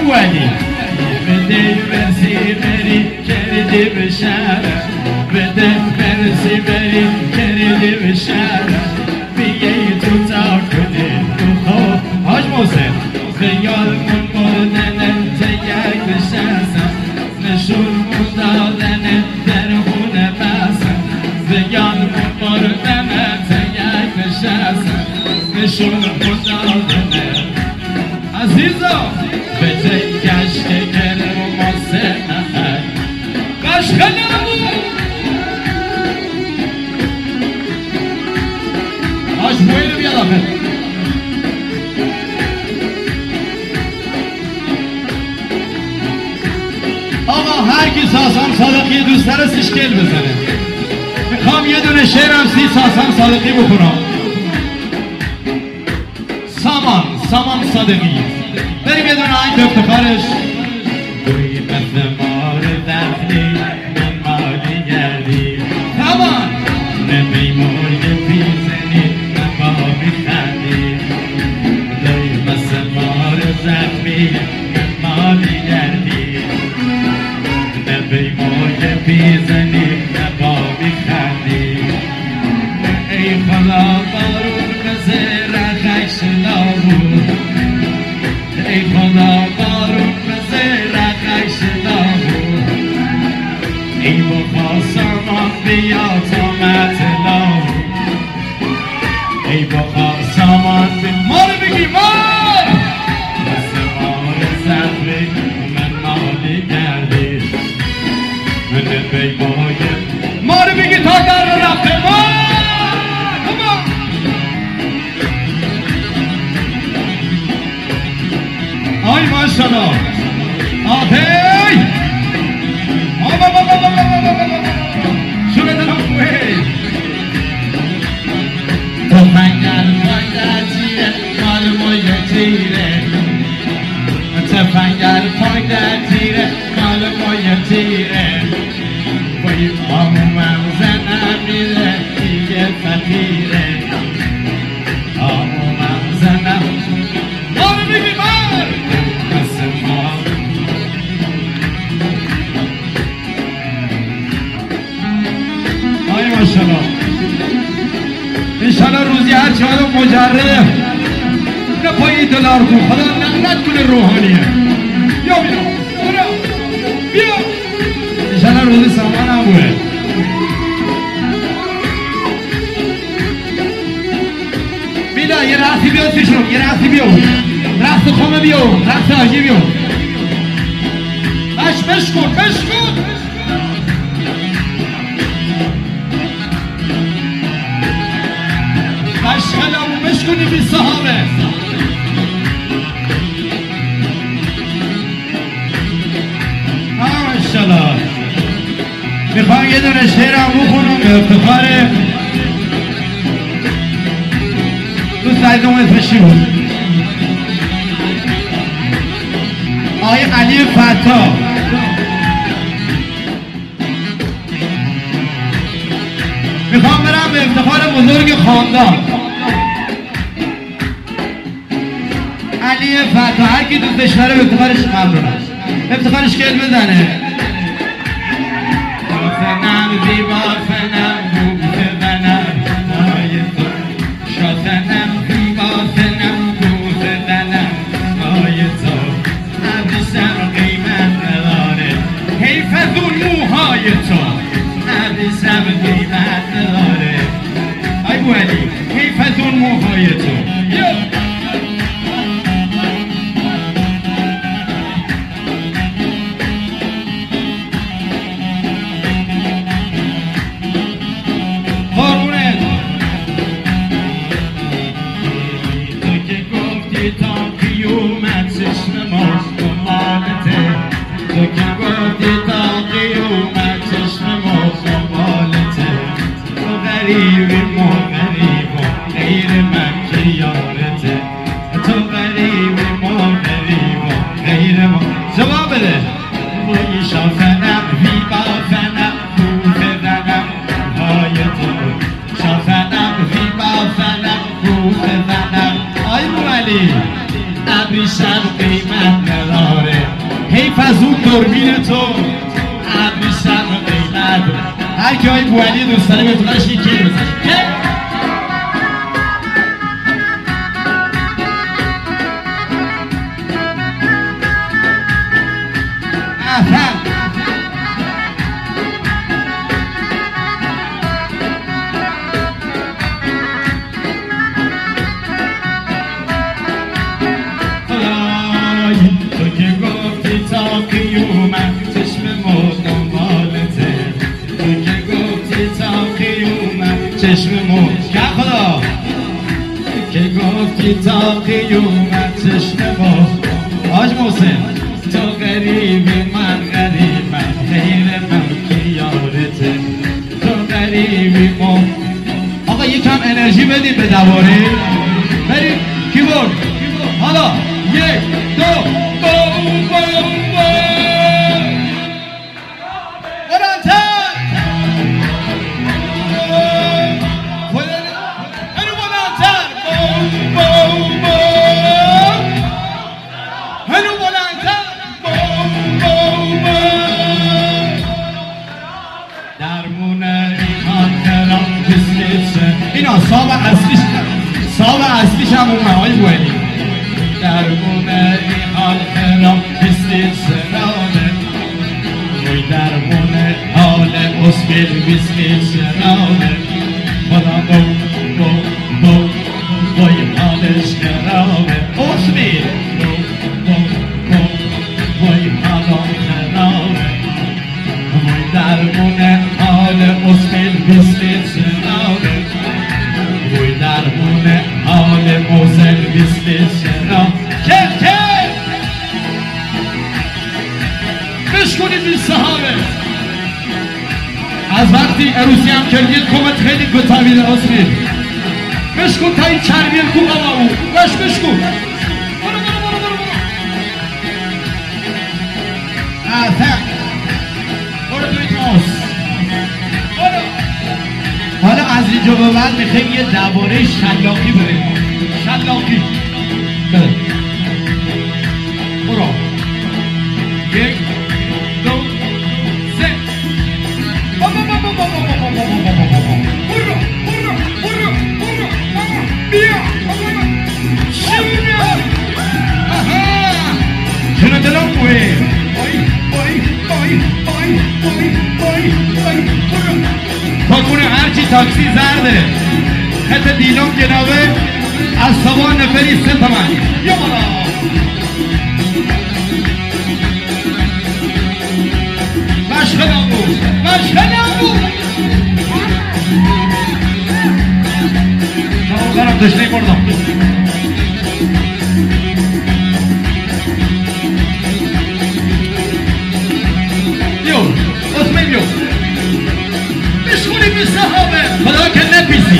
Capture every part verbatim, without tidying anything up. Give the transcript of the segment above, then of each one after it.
ولی بده برسی بری کردی به شهرم بده برسی بری کردی به شهرم بیایی تو تا کنی تو خواه حاج محسن خیالمون مردنه تیک بشستم نشونمون دادنه در خونه بستم خیالمون مردنه تیک بشستم نشونمون دادنه عزیزا به جای گشت گرم و ماسه نخد قشقه نمون آش بویلو بیاد آفر آقا هر کی ساسان صادقی دوست داره سشکل بزنه میخوام یه دونه شعرم سی ساسان صادقی بکنم سامان سامان صادقی بریم یه دونه آهنگ به افتخارش توی مثل مار دفنی من مالی گردی سامان نمی مرگ پیزنی من با میخندی توی مثل مار زخمی من مالی گردی نمی مرگ پیزنی من با میخندی ای خدا بارون بزر خیش لابود ای خدا بارون بزر خیش لابود ای بخوا سامان بیا تا مطلاب ای بخوا سامان بیا مار بگی مار مثل مار زخمی من مالی گردی من بیبای مار بگی تا در رو رفته مار آی ماشالله آهی آبا بابا بابا بابا شونه دلم خوی تو فنگر پایده تیره مال موی تیره تو فنگر پایده تیره مال موی تیره وی آمومم زنم میره دیگه فقیره آمومم زنم مال بگی مال آی ماشالله انشالله روزی هر چه آدم مجرده نه پایی دلار کن خدا نقلت کنه روحانیه بیا بیا برا بیا انشالله روزی سامان هم بوده بیدا یه رقصی بیاد پیشون یه رقصی بیاد رقص خامه بیاد رقص آجی بیاد بش بش کن بش کن عشقلمو بشکنی بی صحابه ماشالله میخوام یه دونه شعرم بخونم به افتخار دوست عزیزم اسمش چی بود؟ آقای علی فتا میخوام برم به افتخار بزرگ خاندان علی فتا هر کی دوستش داره به افتخارش ممنونم افتخارش کل بزنه شاسنم زیبا سنم بوز زنم مای تو شاسنم زیبا سنم بوز زنم مای تو عبیشم قیمت نداره حیف از اون موهای تو عبیشم قیمت نداره ای بو علی حیف از اون موهای تو ابریشم قیمت نداره دوربین تو ابریشم قیمت هر کی های بوالی دوست داره بتونش یکی بزنی چشم موج که خدا که گفتی تا قیومت چشم موج آج محسن تو غریبی من غریبم غیر من که یارته تو غریبی من آقا یکم انرژی بدید به دواره بریم کیبورد حالا یک دو بوم بوم بوم اینا ساب اصلیش ساب اصلیش هم اون های بوینی درمونه این حال خرام بستی سرامه وی درمونه حال اسبیل بستی سرامه خدا بو بو بو وی حالش خرامه اسبیل بو بو بو وی حالم خرامه وی درمونه حال اسبیل بستی سرامه وی درمونه حال موزل بستی سرامه کف کف بشکنید بی صحابه از وقتی عروسی هم کردید کمت خیلی گتاویل اسبیل بشکن تا این چربیل کو قوامو باش بشکن برو برو برو برو برو آفا برو توی تاس برو حالا از اینجا به بعد میخوایم یه درباره شلاقی بریم شلاقی بره برو یک دو سه بابا بابا بابا بابا بابا بابا برو برو برو برو بیا شیریا آها چرا دلم بوی بای بای بای بای بای بای بای برو پاکونه هرچی تاکسی زرده خط دیلم جنابه از سوان نفری سه تومن یا بالا مشغلم بود مشغلم بود دارم دشنه بردم بیو اسمه بیو بشکونی بی صحابه خدا که نپیسی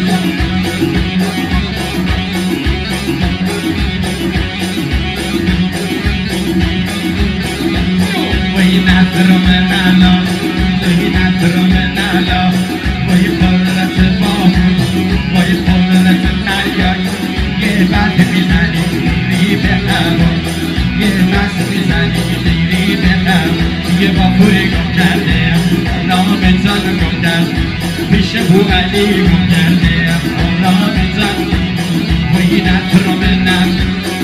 وی نظر من علا وی نظر من علا وی قررت بامون وی قررت تریاک یه بند میزنی میری به هوا یه بند میزنی میری به هوا یه باپوری گم کرده نام زن گم کرد پیش بو علی گم کرده نام زن وی نظر من علا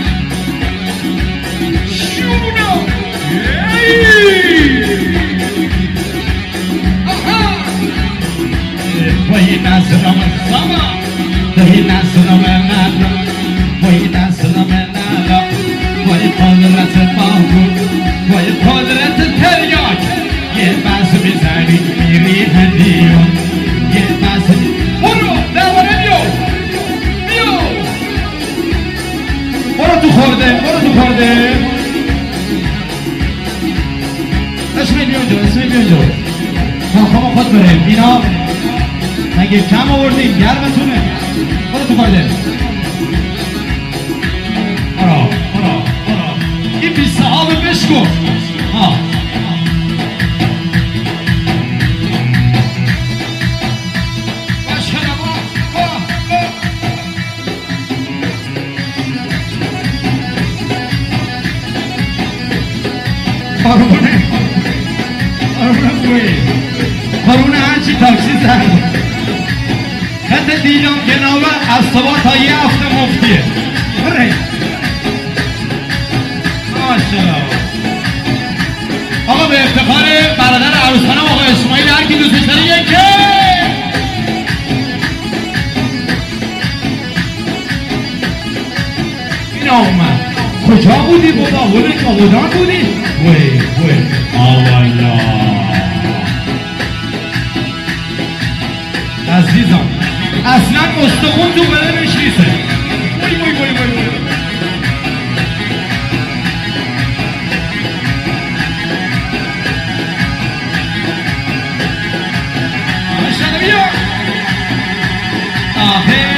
شونو وی نظر من سما وی نظر من علا وی نظر من علا وی قدرت باهو وی قدرت تریاک یه بس میزنی میری هدیون یه بس برو دواره بیو بیو برو تو خورده برو تو خورده اسمی بیون جو اسمی بیون جو خواهم خود بریم اینا مگه کم آوردیم گرمتونه برو تو خورده برو برو برو این بی صحابه بشکن ها قربونه قربونه خوی قربونه هرچی تاکسی زن خط دیدم جنابه از صبح تا یه هفته مفتیه بره ماشاءالله آقا به افتخار برادر عروسخانم آقا اسماعیل هر کی دوستش داره یکه این آمد کجا بودی بابا؟ بوده که آبودان بودی؟ وی وی آوالا عزیزم اصلا استخون تو بدنش نیسته وی وی وی وی وی ماشاءالله بیا آهی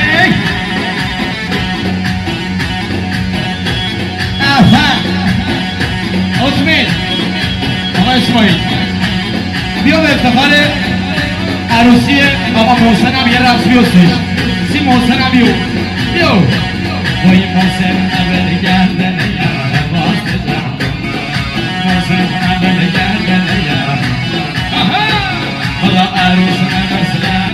اسماعیل آقا اسماعیل بیا به افتخار عروسی آقا محسن هم یه رقص بیستش سی محسن هم بیو بیو با این محسن اول گردن یاره واسه دم محسن اول گردن یاره خدا عروس نمسلن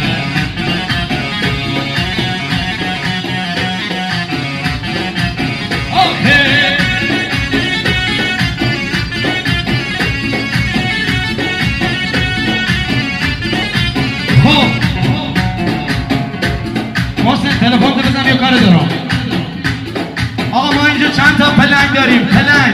محسن تلفن تو بزن یه کار دارم آقا ما اینجا چند تا پلنگ داریم پلنگ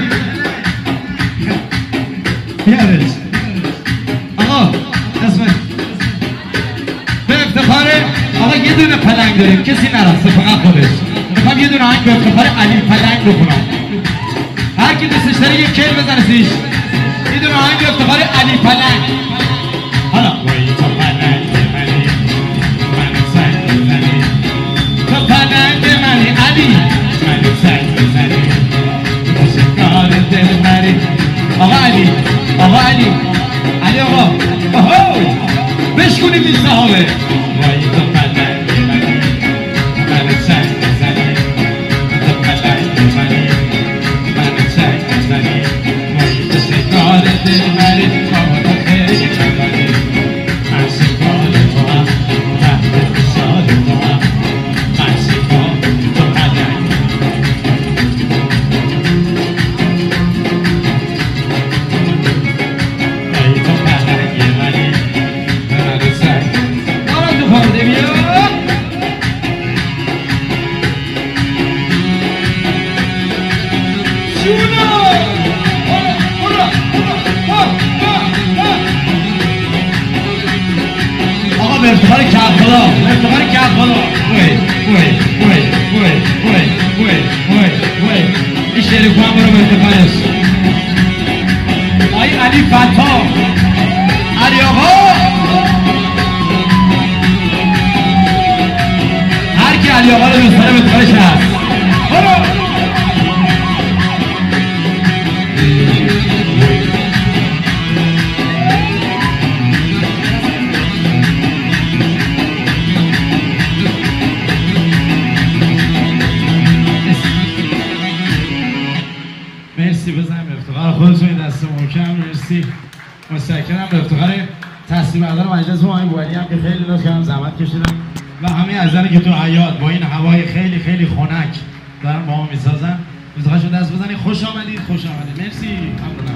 بیارش آقا اسمش به افتخار آقا یه دونه پلنگ داریم کسی نرسته فقط خودش میخوام یه دونه آهنگ به افتخار علی پلنگ بکنم هر کی دوستش داره یه کیل بزنه زیش یه دونه آهنگ به افتخار علی پلنگ حالا وای تو پلنگ منی منو سنگ بزنی تو پلنگ منی علی منو سنگ بزنی شکار دل مری آقا علی آقا علی علی آقا آهو بشکنیم این صحابه وای تو پلنگ منی منو سنگ بزنی تو پلنگ منی منو سنگ بزنی وای تو شکار دل مری بابا تو خیلی چندانی من شکار تو هم تحت فشار تو هم من شکار تو پلنگ وای تو پلنگ منی منو سنگ آرام تو پرده بیا شونا آقا به افتخار کربلا به افتخار کربلا وی وی وی وی وی وی وی وی این شعر کنم برو به افتخارش آقای علی فتا علی آقا هر کی علی آقا رو دوست داره به افتخارش هست برو مرسی بزنیم به افتخار خودتون این دست محکم مرسی متشکرم به افتخار تصمیم بردار مجلس آقای بوعلی هم که خیلی لطف کردن زحمت کشیدن و همه عزیزانی که تو حیاط با این هوای خیلی خیلی خنک دارن با ما میسازن افتخارشون دست بزنید خوش آمدید خوش آمدید مرسی